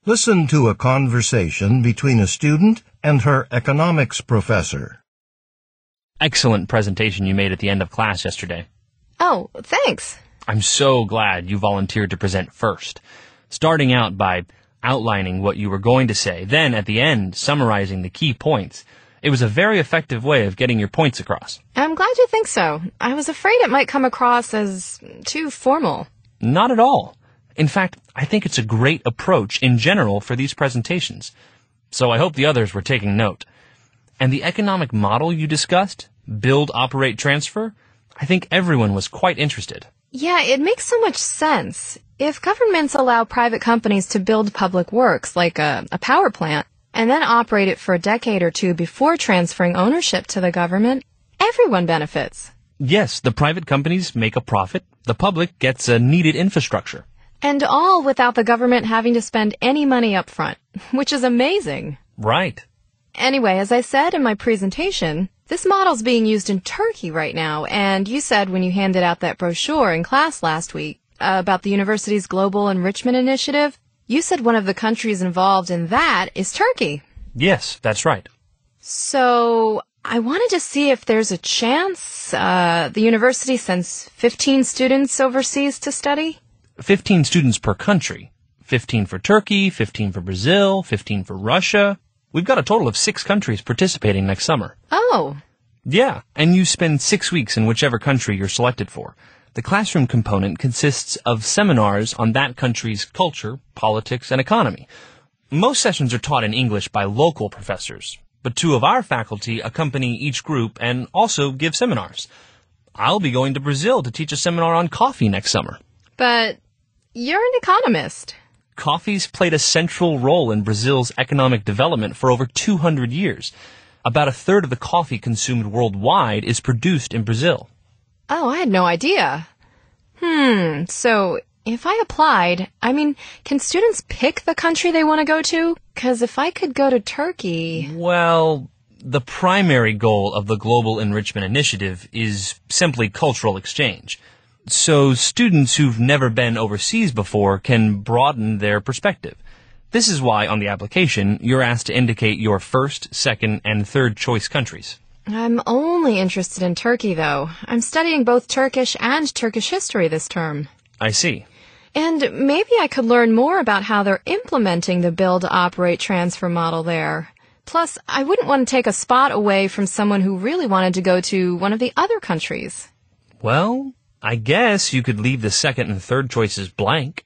Listen to a conversation between a student and her economics professor. Excellent presentation you made at the end of class yesterday. Oh, thanks. I'm so glad you volunteered to present first, starting out by outlining what you were going to say, then at the end summarizing the key points. It was a very effective way of getting your points across. I'm glad you think so. I was afraid it might come across as too formal. Not at all. In fact, I think it's a great approach in general for these presentations. So I hope the others were taking note. And the economic model you discussed, build, operate, transfer, I think everyone was quite interested. Yeah, it makes so much sense. If governments allow private companies to build public works, like a power plant, and then operate it for a decade or two before transferring ownership to the government, everyone benefits. Yes, the private companies make a profit. The public gets a needed infrastructure. And all without the government having to spend any money up front, which is amazing. Right. Anyway, as I said in my presentation, this model's being used in Turkey right now, and you said when you handed out that brochure in class last week about the university's Global Enrichment Initiative, you said one of the countries involved in that is Turkey. Yes, that's right. So I wanted to see if there's a chance the university sends 15 students overseas to study. 15 students per country. 15 for Turkey, 15 for Brazil, 15 for Russia. We've got a total of 6 countries participating next summer. Oh. Yeah, and you spend 6 weeks in whichever country you're selected for. The classroom component consists of seminars on that country's culture, politics, and economy. Most sessions are taught in English by local professors, but 2 of our faculty accompany each group and also give seminars. I'll be going to Brazil to teach a seminar on coffee next summer. But you're an economist. Coffee's played a central role in Brazil's economic development for over 200 years. About a third of the coffee consumed worldwide is produced in Brazil. Oh, I had no idea. So if I applied, can students pick the country they want to go to? 'Cause if I could go to Turkey... Well, the primary goal of the Global Enrichment Initiative is simply cultural exchange. So students who've never been overseas before can broaden their perspective. This is why on the application you're asked to indicate your first, second, and third choice countries. I'm only interested in Turkey, though. I'm studying both Turkish and Turkish history this term. I see. And maybe I could learn more about how they're implementing the build, operate, transfer model there. Plus, I wouldn't want to take a spot away from someone who really wanted to go to one of the other countries. Well, I guess you could leave the second and third choices blank.